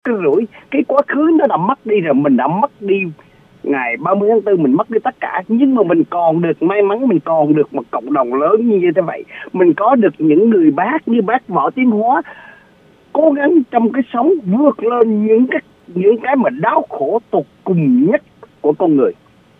cái rủi, cái quá khứ nó đã mất đi rồi, mình đã mất đi ngày 30 tháng 4, mình mất đi tất cả, nhưng mà mình còn được may mắn, mình còn được một cộng đồng lớn như thế vậy, mình có được những người bác như bác Võ Tiến Hóa cố gắng trong cái sống vượt lên những cái mà đau khổ tột cùng nhất của con người.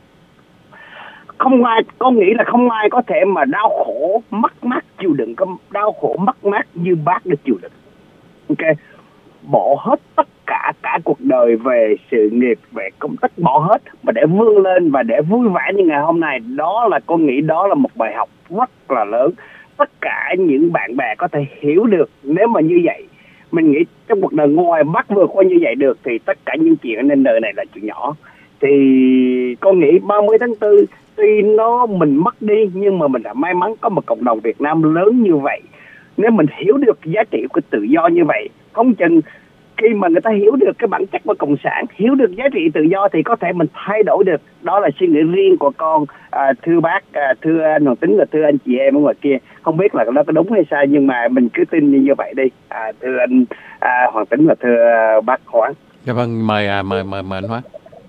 Không ai, con nghĩ là không ai có thể mà đau khổ mất mát chịu đựng cái đau khổ mất mát như bác đã chịu đựng. Ok, bỏ hết tất cả cuộc đời về sự nghiệp, về công tác, bỏ hết mà để vươn lên và để vui vẻ như ngày hôm nay. Đó là con nghĩ đó là một bài học rất là lớn. Tất cả những bạn bè có thể hiểu được nếu mà như vậy. Mình nghĩ trong cuộc đời ngoài bác vượt qua như vậy được thì tất cả những chuyện trên đời này là chuyện nhỏ. Thì con nghĩ 30 tháng 4 tuy mình mất đi nhưng mà mình đã may mắn có một cộng đồng Việt Nam lớn như vậy. Nếu mình hiểu được giá trị của tự do như vậy, không chừng khi mà người ta hiểu được cái bản chất của cộng sản, hiểu được giá trị tự do thì có thể mình thay đổi được. Đó là suy nghĩ riêng của con. Thưa bác, thưa anh Hoàng Tính và thưa anh chị em ở ngoài kia, không biết là nó có đúng hay sai nhưng mà mình cứ tin như vậy đi. Thưa anh Hoàng Tính và thưa bác Hoáng. Dạ vâng, mời anh Hoáng.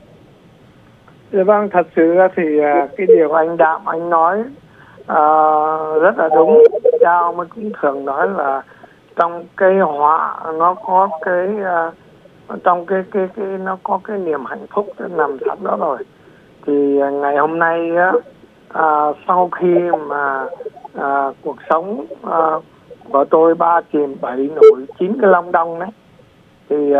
Dạ vâng, thật sự thì cái điều anh Đạm anh nói rất là đúng. Cha ông ấy cũng thường nói là trong cái họa nó có cái trong cái nó có cái niềm hạnh phúc nằm sẵn đó rồi. Thì ngày hôm nay sau khi mà cuộc sống của tôi 3 chìm 7 nổi 9 cái long đong đấy, thì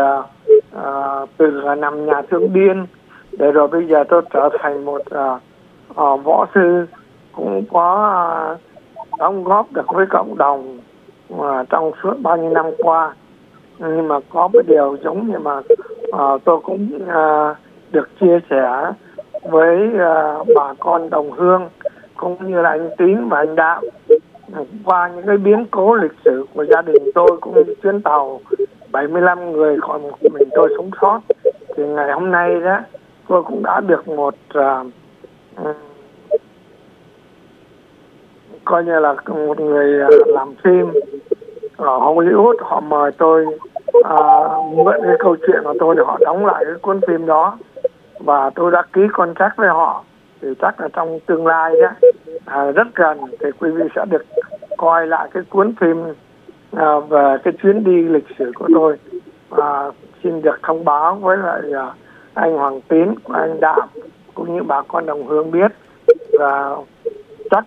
từ nằm nhà thương điên để rồi bây giờ tôi trở thành một võ sư, cũng có đóng góp được với cộng đồng trong suốt bao nhiêu năm qua. Nhưng mà có một điều giống như mà tôi cũng được chia sẻ với bà con đồng hương cũng như là anh Tín và anh Đạo qua những cái biến cố lịch sử của gia đình tôi, cũng như chuyến tàu 75 người còn một mình tôi sống sót. Thì ngày hôm nay đó tôi cũng đã được một coi như là một người làm phim ở Hollywood, họ mời tôi mượn cái câu chuyện của tôi để họ đóng lại cái cuốn phim đó, và tôi đã ký contract với họ. Thì chắc là trong tương lai đó rất gần thì quý vị sẽ được coi lại cái cuốn phim về cái chuyến đi lịch sử của tôi. Xin được thông báo với lại anh Hoàng Tín của anh Đạm cũng như bà con đồng hương biết, và chắc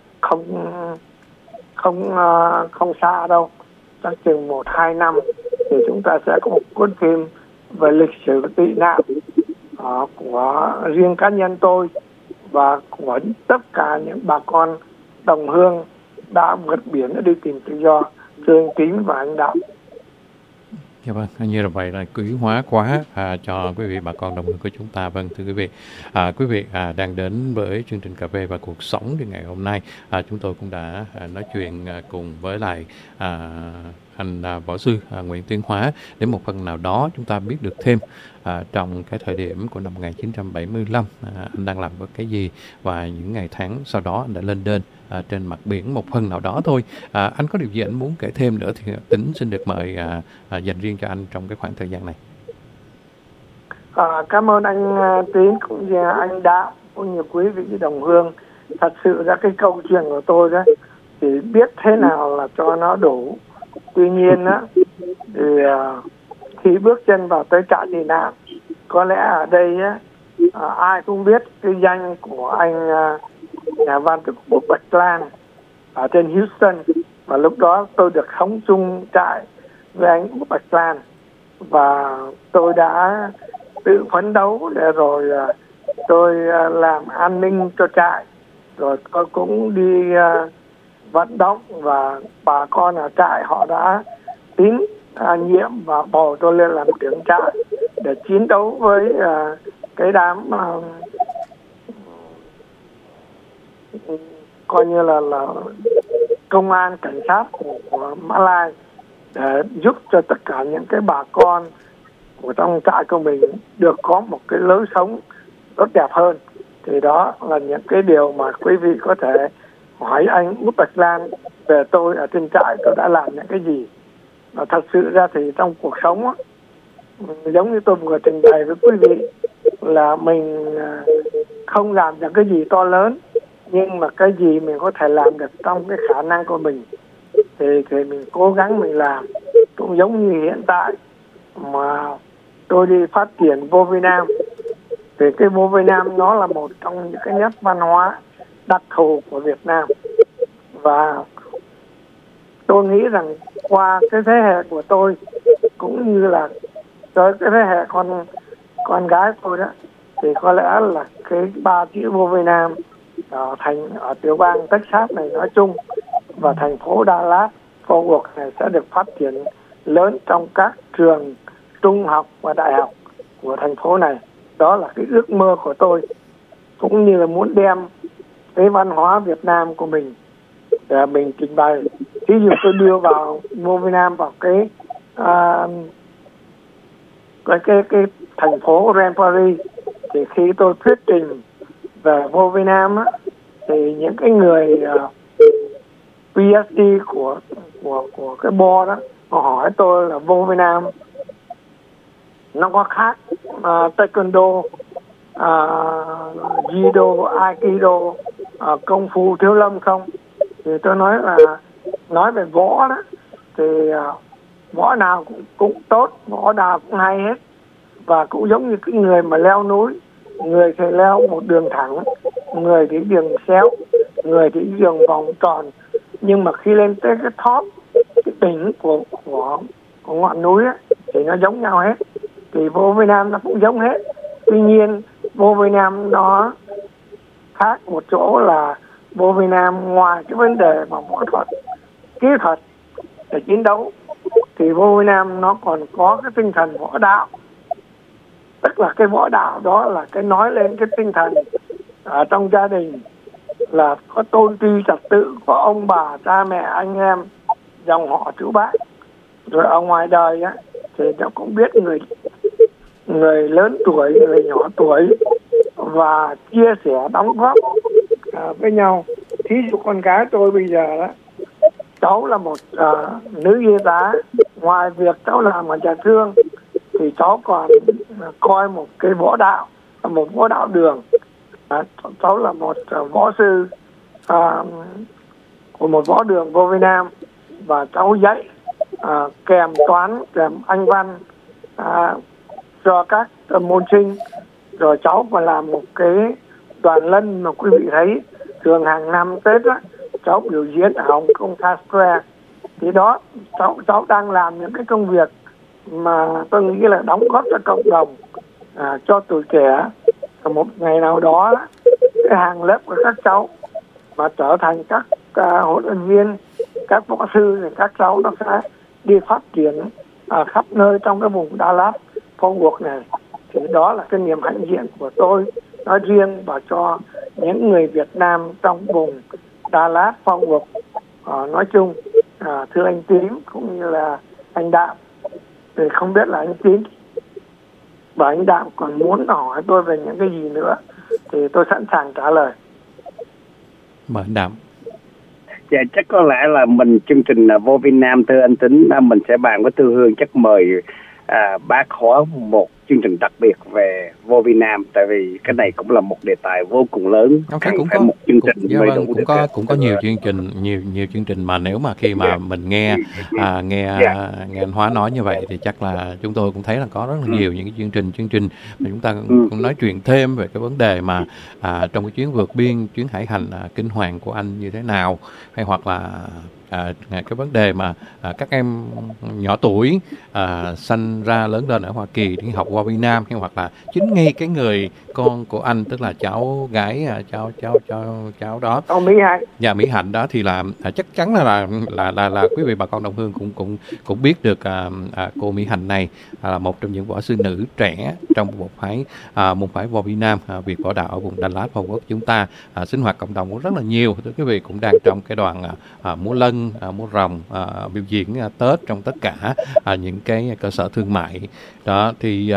không xa đâu, chắc chừng 1-2 năm thì chúng ta sẽ có một cuốn phim về lịch sử tị nạn của riêng cá nhân tôi và của tất cả những bà con đồng hương đã vượt biển để đi tìm tự do. Thưa anh Tín và anh Đạo. Dạ vâng, như là vậy là quý hóa quá cho quý vị bà con đồng hương của chúng ta. Vâng, thưa quý vị, quý vị đang đến với chương trình Cà phê và Cuộc Sống. Thì ngày hôm nay chúng tôi cũng đã nói chuyện cùng với lại anh võ sư Nguyễn Tiến Hóa để một phần nào đó chúng ta biết được thêm trong cái thời điểm của năm 1975 anh đang làm với cái gì, và những ngày tháng sau đó anh đã lên đên trên mặt biển một phần nào đó thôi. Anh có điều gì anh muốn kể thêm nữa thì Tính xin được mời dành riêng cho anh trong cái khoảng thời gian này. Cảm ơn anh Tín cũng như anh Đạo cũng như quý vị đồng hương. Thật sự ra cái câu chuyện của tôi đó thì biết thế nào là cho nó đủ. Tuy nhiên á thì khi bước chân vào tới trại tị nạn, có lẽ ở đây á ai cũng biết cái danh của anh nhà văn từ Bob Bạch Lan ở trên Houston, và lúc đó tôi được sống chung trại với anh Bob Bạch Lan, và tôi đã tự phấn đấu để rồi tôi làm an ninh cho trại, rồi tôi cũng đi vận động, và bà con ở trại họ đã tín nhiệm và bầu tôi lên làm trưởng trại để chiến đấu với cái đám coi như là công an cảnh sát của Mã Lai, để giúp cho tất cả những cái bà con của trong trại của mình được có một cái lối sống tốt đẹp hơn. Thì đó là những cái điều mà quý vị có thể hỏi anh Út Bạch Lan về tôi ở trên trại tôi đã làm những cái gì. Và thật sự ra thì trong cuộc sống á, giống như tôi vừa trình bày với quý vị là mình không làm được cái gì to lớn, nhưng mà cái gì mình có thể làm được trong cái khả năng của mình thì mình cố gắng mình làm. Cũng giống như hiện tại mà tôi đi phát triển vô Việt Nam, thì cái vô Việt Nam nó là một trong những cái nét văn hóa đặc thù của Việt Nam, và tôi nghĩ rằng qua cái thế hệ của tôi cũng như là tới cái thế hệ con gái tôi đó, thì có lẽ là cái ba chữ vô Việt Nam ở tiểu bang Texas này nói chung và thành phố Dallas Fort Worth này sẽ được phát triển lớn trong các trường trung học và đại học của thành phố này. Đó là cái ước mơ của tôi, cũng như là muốn đem cái văn hóa Việt Nam của mình để mình trình bày. Ví dụ tôi đưa vào vô Việt Nam vào cái thành phố Grand Prairie, thì khi tôi thuyết trình về vô Việt Nam á, thì những cái người PhD của cái board đó, họ hỏi tôi là vô Việt Nam nó có khác taekwondo, judo, aikido, công phu thiếu lâm không? Thì tôi nói là nói về võ đó thì võ nào cũng tốt, võ nào cũng hay hết, và cũng giống như cái người mà leo núi, người thì leo một đường thẳng, người thì đường xéo, người thì đường vòng tròn, nhưng mà khi lên tới cái top, cái đỉnh của ngọn núi á, thì nó giống nhau hết. Thì vô Việt Nam nó cũng giống hết. Tuy nhiên vô Việt Nam nó khác một chỗ là vô Việt Nam ngoài cái vấn đề mà võ thuật, kỹ thuật để chiến đấu, thì vô Việt Nam nó còn có cái tinh thần võ đạo. Tức là cái võ đạo đó là cái nói lên cái tinh thần ở trong gia đình, là có tôn ti trật tự của ông bà, cha mẹ, anh em, dòng họ chú bác. Rồi ở ngoài đời á, thì nó cũng biết người lớn tuổi, người nhỏ tuổi, và chia sẻ đóng góp với nhau. Thí dụ con gái tôi bây giờ đó, cháu là một nữ y tá, ngoài việc cháu làm ở nhà thương thì cháu còn coi một cái võ đạo, một võ đạo đường. Cháu là một võ sư của một võ đường vô Việt Nam, và cháu dạy kèm toán, kèm anh văn cho các môn sinh. Rồi cháu còn làm một cái đoàn lân mà quý vị thấy thường hàng năm Tết á, cháu biểu diễn ở Hồng Kông Times Square. Thì đó, cháu đang làm những cái công việc mà tôi nghĩ là đóng góp cho cộng đồng, cho tuổi trẻ. Một ngày nào đó, cái hàng lớp của các cháu mà trở thành các huấn luyện viên, các võ sư, thì các cháu nó sẽ đi phát triển khắp nơi trong cái vùng Dallas Fort Worth này. Thì đó là cái niềm hãnh diện của tôi nói riêng, và cho những người Việt Nam trong vùng Dallas Fort Worth nói chung. Thưa anh Tín cũng như là anh Đạm, thì không biết là anh Tín và anh Đạm còn muốn hỏi tôi về những cái gì nữa thì tôi sẵn sàng trả lời. Mời anh Đạm. Dạ, chắc có lẽ là chương trình vô Việt Nam, thưa anh Tính, mình sẽ bàn với Tư Hương, chắc mời bác có một chương trình đặc biệt về vô Việt Nam, tại vì cái này cũng là một đề tài vô cùng lớn. Cũng có một chương trình cũng có nhiều chương trình, nhiều chương trình mà nếu mà khi mà mình nghe anh Hóa nói như vậy thì chắc là chúng tôi cũng thấy là có rất là nhiều những cái chương trình mà chúng ta cũng nói chuyện thêm về cái vấn đề mà trong cái chuyến vượt biên, chuyến hải hành kinh hoàng của anh như thế nào, hay hoặc là cái vấn đề mà các em nhỏ tuổi sanh ra lớn lên ở Hoa Kỳ đi học qua Việt Nam, hay hoặc là chính ngay cái người con của anh, tức là cháu gái cháu đó, Mỹ Hạnh. Dạ, Mỹ Hạnh đó, thì là chắc chắn là quý vị bà con đồng hương cũng biết được cô Mỹ Hạnh này là một trong những võ sư nữ trẻ trong môn phái võ Việt Nam, Việt võ đạo ở vùng Dallas Fort Worth chúng ta. Sinh hoạt cộng đồng cũng rất là nhiều. Thưa quý vị, cũng đang trong cái đoàn múa lân, múa rồng, biểu diễn Tết trong tất cả những cái cơ sở thương mại đó. Thì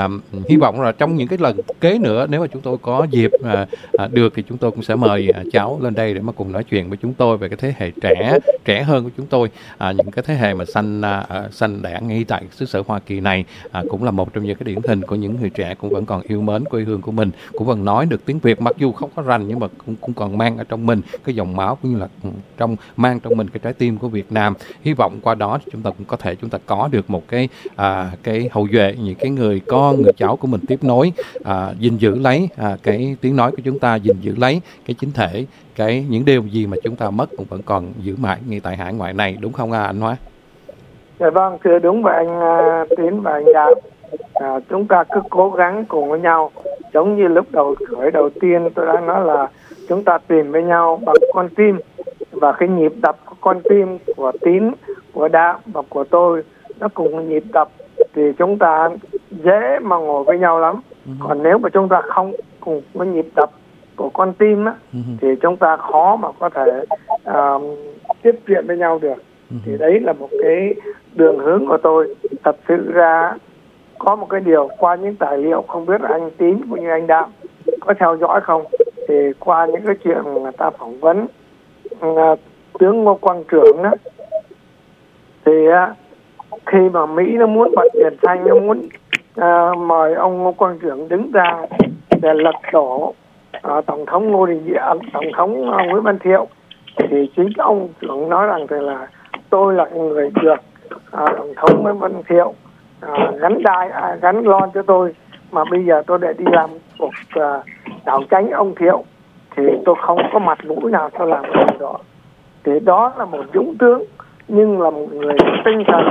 hy vọng là trong những cái lần kế nữa, nếu mà chúng tôi có dịp được thì chúng tôi cũng sẽ mời cháu lên đây để mà cùng nói chuyện với chúng tôi về cái thế hệ trẻ hơn của chúng tôi, những cái thế hệ mà sanh đẻ ngay tại xứ sở Hoa Kỳ này, cũng là một trong những cái điển hình của những người trẻ cũng vẫn còn yêu mến quê hương của mình, cũng vẫn nói được tiếng Việt, mặc dù không có rành nhưng mà cũng còn mang ở trong mình cái dòng máu, cũng như là mang trong mình cái trái tim của Việt Nam. Hy vọng qua đó thì chúng ta cũng có thể có được một cái hậu duệ, những cái người con, người cháu của mình tiếp nối, gìn giữ lấy cái tiếng nói của chúng ta, gìn giữ lấy cái chính thể, những điều gì mà chúng ta mất cũng vẫn còn giữ mãi ngay tại hải ngoại này, đúng không anh Hóa? Dạ vâng, thưa đúng vậy anh Tín và anh Đạt. Chúng ta cứ cố gắng cùng với nhau, giống như lúc đầu tiên tôi đã nói là chúng ta tìm với nhau bằng con tim, và cái nhịp đập của con tim của Tín, của Đạt và của tôi nó cùng nhịp đập thì chúng ta dễ mà ngồi với nhau lắm. Còn nếu mà chúng ta không cùng với nhịp đập của con tim á, thì chúng ta khó mà có thể tiếp chuyện với nhau được. Thì đấy là một cái đường hướng của tôi. Thật sự ra có một cái điều qua những tài liệu, không biết là anh Tín cũng như anh Đạm có theo dõi không, thì qua những cái chuyện người ta phỏng vấn tướng Ngô Quang Trưởng đó, thì khi mà Mỹ nó muốn bật đèn xanh, nó muốn mời ông Ngô Quang Trưởng đứng ra để lật đổ tổng thống Ngô Đình Diệm, tổng thống Nguyễn Văn Thiệu, thì chính ông Trưởng nói rằng thì là tôi là người được tổng thống Nguyễn Văn Thiệu gắn lon cho tôi, mà bây giờ tôi để đi làm cuộc đảo tránh ông Thiệu thì tôi không có mặt mũi nào tôi làm cái đó. Thì đó là một dũng tướng, nhưng là một người tinh thần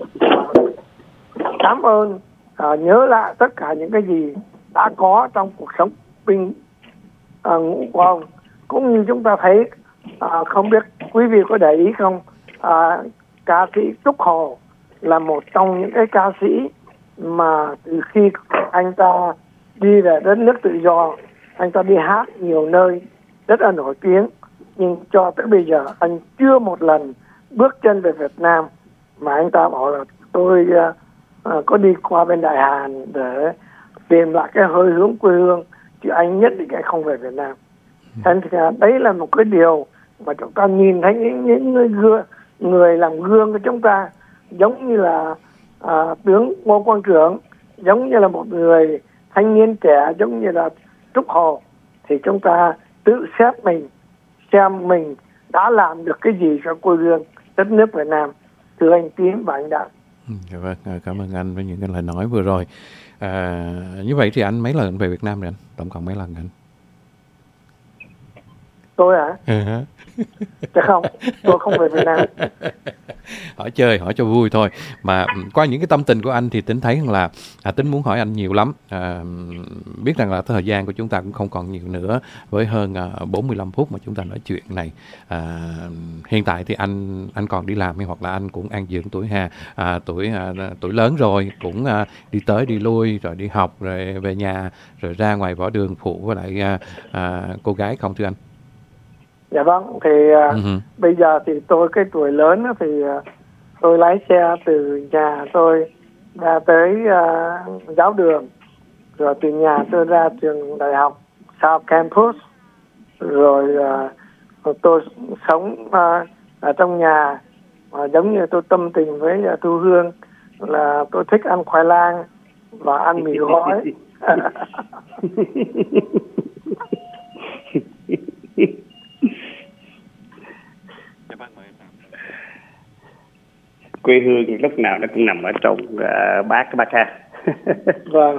cảm ơn, nhớ lại tất cả những cái gì đã có trong cuộc sống binh ngũ của ông. Cũng như chúng ta thấy, không biết quý vị có để ý không, ca sĩ Trúc Hồ là một trong những cái ca sĩ mà từ khi anh ta đi về đất nước tự do, anh ta đi hát nhiều nơi rất là nổi tiếng, nhưng cho tới bây giờ anh chưa một lần bước chân về Việt Nam mà anh ta bảo là tôi có đi qua bên Đại Hàn để tìm lại cái hơi hướng quê hương, chứ anh nhất định anh không về Việt Nam. Thế thì đấy là một cái điều mà chúng ta nhìn thấy những người làm gương của chúng ta, giống như là tướng Ngô Quang Trưởng, giống như là một người thanh niên trẻ, giống như là Trúc Hồ, thì chúng ta tự xét mình xem mình đã làm được cái gì cho quê hương đất nước Việt Nam. Thưa anh Tín và anh Đạt. Vâng, cảm ơn anh với những cái lời nói vừa rồi. Như vậy thì anh mấy lần về Việt Nam rồi anh? Tổng cộng mấy lần anh? Tôi hả? Chắc không, tôi không về Việt Nam. Hỏi chơi, hỏi cho vui thôi. Mà qua những cái tâm tình của anh thì Tính thấy rằng là Tính muốn hỏi anh nhiều lắm. Biết rằng là thời gian của chúng ta cũng không còn nhiều nữa, với hơn 45 phút mà chúng ta nói chuyện này. Hiện tại thì anh còn đi làm hay hoặc là anh cũng an dưỡng tuổi lớn rồi, cũng đi tới đi lui rồi đi học rồi về nhà rồi ra ngoài võ đường phụ với lại cô gái không thưa anh? Dạ vâng, thì bây giờ thì tôi cái tuổi lớn thì tôi lái xe từ nhà tôi ra tới giáo đường, rồi từ nhà tôi ra trường đại học South Campus, rồi tôi sống ở trong nhà, giống như tôi tâm tình với Thu Hương là tôi thích ăn khoai lang và ăn mì gói. Quê hương lúc nào nó cũng nằm ở trong bác ha. Vâng.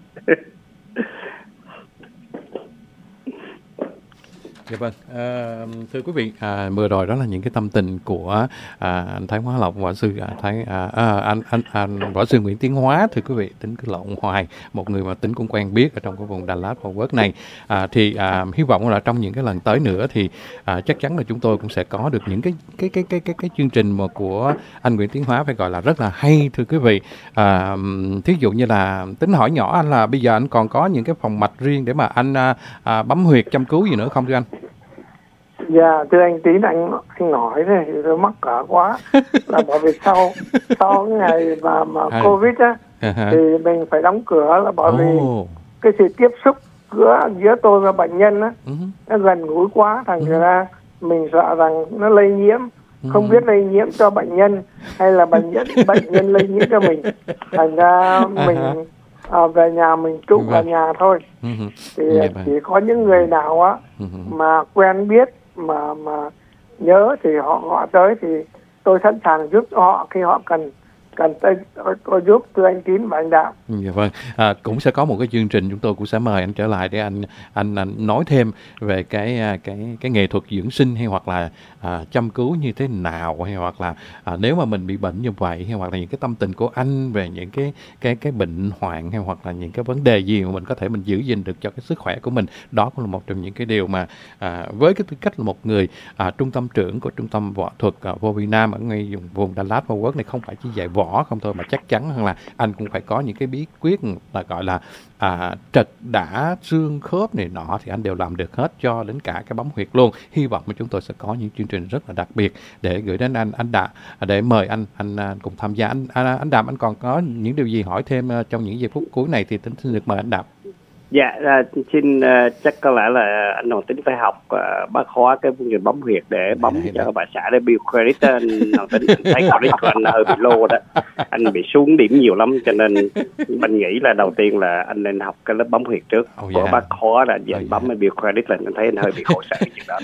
Dạ vâng, thưa quý vị, vừa rồi đó là những cái tâm tình của anh Thái Hóa Lộc, võ sư anh võ sư Nguyễn Tiến Hóa. Thưa quý vị, Tính cứ lộn hoài, một người mà Tính cũng quen biết ở trong cái vùng Đà Lạt Fort Worth này. Thì hy vọng là trong những cái lần tới nữa thì chắc chắn là chúng tôi cũng sẽ có được những cái chương trình mà của anh Nguyễn Tiến Hóa phải gọi là rất là hay, thưa quý vị. Thí dụ như là Tính hỏi nhỏ anh là bây giờ anh còn có những cái phòng mạch riêng để mà anh bấm huyệt chăm cứu gì nữa không thưa anh? Dạ, thưa anh Tín, anh nói này thì tôi mắc cỡ quá. Là bởi vì sau cái ngày mà Covid á, thì mình phải đóng cửa, là bởi vì cái sự tiếp xúc giữa tôi và bệnh nhân á, nó gần gũi quá, thành ra mình sợ rằng nó lây nhiễm, không biết lây nhiễm cho bệnh nhân hay là bệnh nhân lây nhiễm cho mình. Thành ra mình về nhà mình trụ vào nhà thôi. Thì chỉ có những người nào á mà quen biết mà nhớ thì họ tới, thì tôi sẵn sàng giúp họ khi họ cần tôi giúp, thưa anh Tín và anh Đạo. Dạ vâng, cũng sẽ có một cái chương trình chúng tôi cũng sẽ mời anh trở lại để anh nói thêm về cái nghệ thuật dưỡng sinh, hay hoặc là chăm cứu như thế nào, hay hoặc là nếu mà mình bị bệnh như vậy, hay hoặc là những cái tâm tình của anh về những cái bệnh hoạn, hay hoặc là những cái vấn đề gì mà mình có thể mình giữ gìn được cho cái sức khỏe của mình. Đó cũng là một trong những cái điều mà với cái tư cách là một người trung tâm trưởng của trung tâm võ thuật vô Việt Nam ở ngay vùng Dallas Fort Worth này, không phải chỉ dạy võ không thôi, mà chắc chắn hơn là anh cũng phải có những cái bí quyết là gọi là trật đã xương khớp này nọ, thì anh đều làm được hết, cho đến cả cái bấm huyệt luôn. Hy vọng mà chúng tôi sẽ có những chương trình rất là đặc biệt để gửi đến anh Đạm, để mời anh cùng tham gia. Anh Đạm, anh còn có những điều gì hỏi thêm trong những giây phút cuối này thì xin được mời anh Đạm. Dạ, xin chắc có lẽ là anh Hoàng Tính phải học bác khóa cái phương trình bấm huyệt để bấm cho bà xã để build credit đó. Anh Hoàng Tính thấy credit của anh hơi bị low đó, anh bị xuống điểm nhiều lắm, cho nên mình nghĩ là đầu tiên là anh nên học cái lớp bấm huyệt trước của bác khóa, là giờ bấm mới build credit là anh thấy anh hơi bị khổ sở chuyện đó.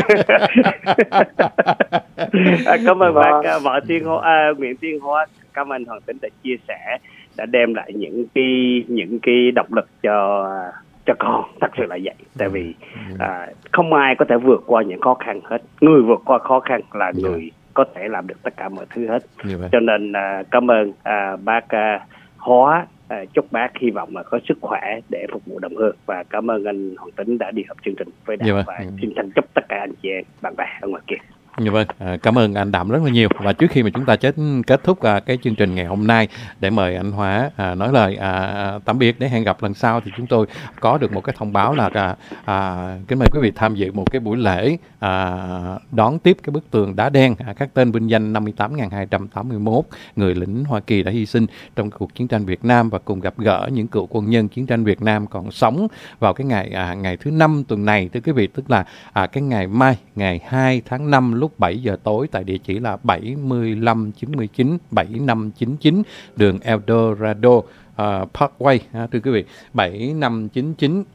Cảm ơn bác vợ Nguyễn Tiên Hóa, cảm ơn Hoàng Tính đã chia sẻ, đã đem lại những cái động lực cho con. Thật sự là vậy, tại vì không ai có thể vượt qua những khó khăn hết. Người vượt qua khó khăn là người có thể làm được tất cả mọi thứ hết. Cho nên cảm ơn bác Hóa, chúc bác hy vọng là có sức khỏe để phục vụ đồng hương, và cảm ơn anh Hoàng Tính đã đi học chương trình với Đạm, và xin thành chúc tất cả anh chị em bạn bè ở ngoài kia. Dạ vâng, cảm ơn anh Đạm rất là nhiều. Và trước khi mà chúng ta kết thúc cái chương trình ngày hôm nay, để mời anh Hóa nói lời tạm biệt để hẹn gặp lần sau, thì chúng tôi có được một cái thông báo là kính mời quý vị tham dự một cái buổi lễ đón tiếp cái bức tường đá đen các tên vinh danh 58.281 người lính Hoa Kỳ đã hy sinh trong cuộc chiến tranh Việt Nam, và cùng gặp gỡ những cựu quân nhân chiến tranh Việt Nam còn sống vào cái ngày thứ 5 tuần này, thưa quý vị, tức là cái ngày mai, ngày 2 tháng 5 lúc 7 giờ tối, tại địa chỉ là 7599 đường Eldorado Parkway, thưa quý vị, 7599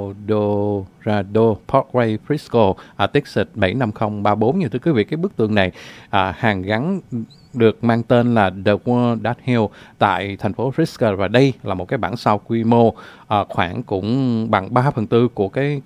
Eldorado Parkway, Frisco, Texas 75034. Như thưa quý vị, cái bức tường này hàng gắn được mang tên là The Wall That Hill tại thành phố Frisco, và đây là một cái bản sao quy mô khoảng cũng bằng 3/4 của cái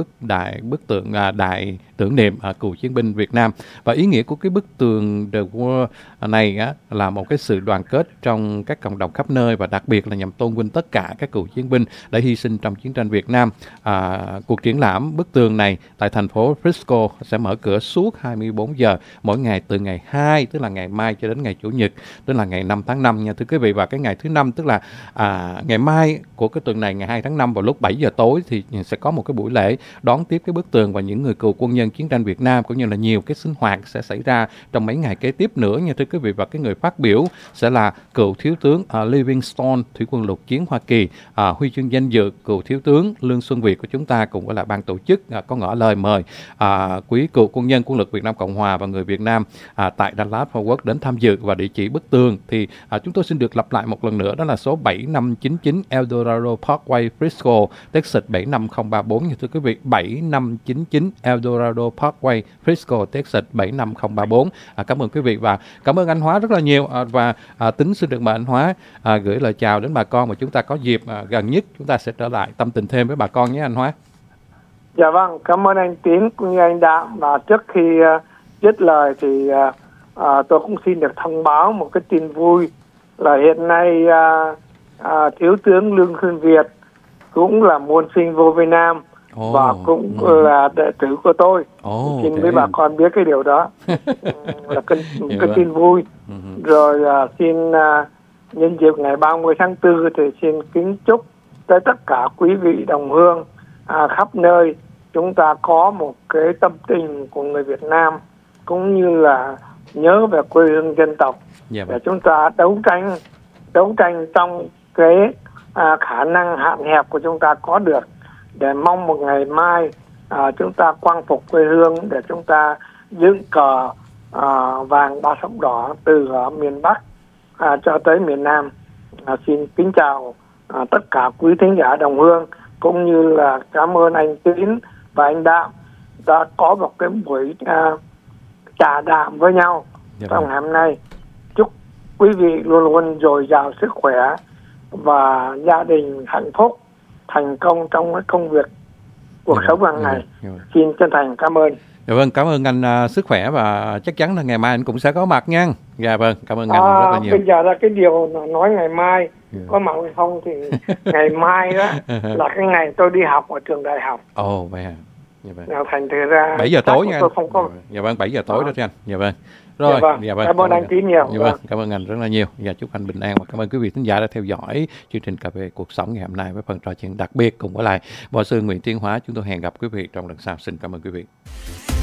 bức tượng đài tưởng niệm cựu chiến binh Việt Nam. Và ý nghĩa của cái bức tường The Wall này là một cái sự đoàn kết trong các cộng đồng khắp nơi, và đặc biệt là nhằm tôn vinh tất cả các cựu chiến binh đã hy sinh trong chiến tranh Việt Nam. Cuộc triển lãm bức tường này tại thành phố Frisco sẽ mở cửa suốt 24 giờ mỗi ngày từ ngày 2, tức là ngày mai, cho đến ngày Chủ nhật, tức là ngày 5 tháng 5 nha thưa quý vị. Và cái ngày thứ 5, tức là ngày mai của cái tuần này, ngày 2 tháng 5 vào lúc 7 giờ tối, thì sẽ có một cái buổi lễ đón tiếp cái bức tường và những người cựu quân nhân chiến tranh Việt Nam, cũng như là nhiều cái sinh hoạt sẽ xảy ra trong mấy ngày kế tiếp nữa nha thưa quý vị. Và cái người phát biểu sẽ là cựu thiếu tướng Livingstone, thủy quân lục chiến Hoa Kỳ, huy chương danh dự cựu thiếu tướng Lương Xuân Việt của chúng ta, cùng với lại ban tổ chức có ngỏ lời mời quý cựu quân nhân quân lực Việt Nam Cộng Hòa và người Việt Nam tại Dallas Fort Worth đến tham dự. Và địa chỉ bức tường thì chúng tôi xin được lặp lại một lần nữa, đó là số 7599 Eldorado Parkway, Frisco, Texas 75034 như thưa quý vị, 7599 Eldorado Parkway, Frisco, Texas 75034. Cảm ơn quý vị và cảm ơn anh Hóa rất là nhiều, và Tính xin được mời anh Hóa gửi lời chào đến bà con, mà chúng ta có dịp gần nhất chúng ta sẽ trở lại tâm tình thêm với bà con nhé anh Hóa. Dạ vâng, cảm ơn anh Tín cũng như anh Đạm. Và trước khi dứt lời thì tôi cũng xin được thông báo một cái tin vui là hiện nay thiếu tướng Lương Xuân Việt cũng là môn sinh vô Việt Nam và cũng là đệ tử của tôi. Xin với bà con biết cái điều đó là cái tin vui. Rồi xin nhân dịp ngày 30 tháng 4 thì xin kính chúc tới tất cả quý vị đồng hương khắp nơi chúng ta có một cái tâm tình của người Việt Nam, cũng như là nhớ về quê hương dân tộc, Dạ để vâng. chúng ta đấu tranh trong cái khả năng hạn hẹp của chúng ta có được, để mong một ngày mai chúng ta quang phục quê hương, để chúng ta dựng cờ vàng ba sọc đỏ từ miền Bắc cho tới miền Nam. Xin kính chào tất cả quý thính giả đồng hương, cũng như là cảm ơn anh Tín và anh Đạm đã có một cái buổi trà đàm với nhau trong ngày hôm nay. Chúc quý vị luôn luôn dồi dào sức khỏe và gia đình hạnh phúc, thành công trong cái công việc cuộc sống hàng ngày. Xin chân thành cảm ơn. Dạ vâng, cảm ơn anh, sức khỏe, và chắc chắn là ngày mai anh cũng sẽ có mặt nha. Dạ vâng, cảm ơn anh rất là nhiều. Bây giờ là cái điều nói ngày mai có mặt hay không thì ngày mai đó là cái ngày tôi đi học ở trường đại học. Ồ, vậy à. Dạ vâng. Thành thử ra 7 giờ tối nha. Không có... Dạ vâng, 7 giờ tối đó anh. Dạ vâng. Rồi, dạ vâng. Cảm ơn anh Tín nhiều. Dạ vâng, cảm ơn anh rất là nhiều. Và chúc anh bình an, và cảm ơn quý vị khán giả đã theo dõi chương trình Cà phê Cuộc Sống ngày hôm nay với phần trò chuyện đặc biệt cùng với lại Mục sư Nguyễn Tiến Hóa. Chúng tôi hẹn gặp quý vị trong lần sau. Xin cảm ơn quý vị.